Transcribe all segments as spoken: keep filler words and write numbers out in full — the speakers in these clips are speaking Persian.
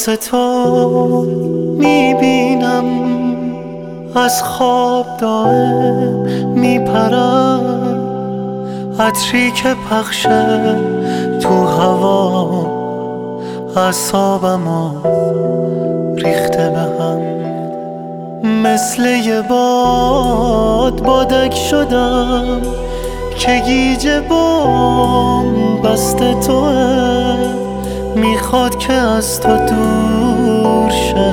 واسه تو میبینم از خواب دائم میپرم، عطری که پخشه تو هوا اعصابمو ریخته به هم. مثل یه باد بادک شدم که گیجه بام بسته توه، میخواد که از تو دور شه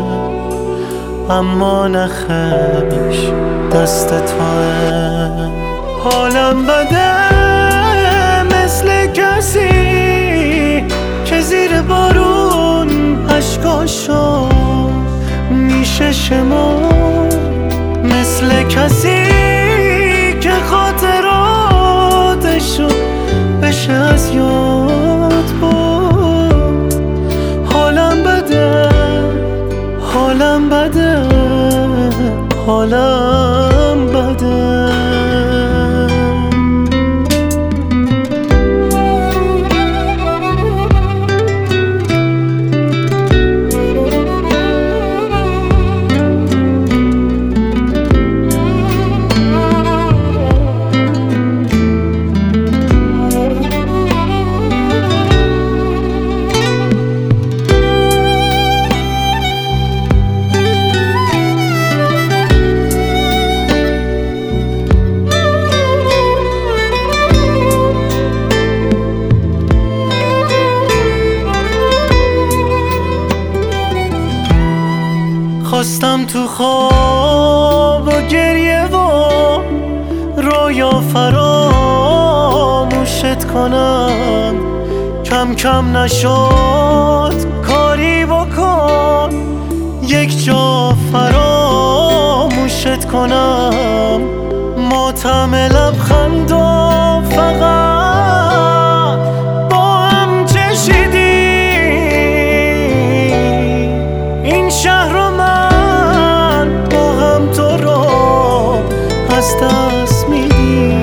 اما نخش دست توه. حالم بده مثل کسی که زیر بارون اشکاشو میشه شمار، مثل کسی که خاطراتشو بشه از یاد برد. حالم بده حالم بده حالم بده. خواستم تو خواب و گریه و رویا فراموشت کنم، کم کم نشد کاری بکن یک جا فراموشت کنم. ماتم لبخند و فقط با هم چشیدی این شهر رو دست میدی.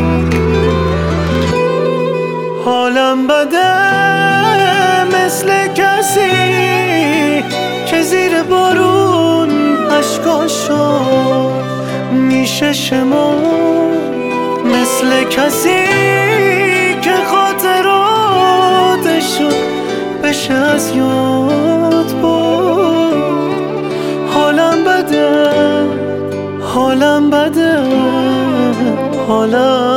حالم بده مثل کسی که زیر بارون اشکاشو میشه شمار، مثل کسی که خاطراتشو بشه از یاد برد. حالم بده حالم بده حالم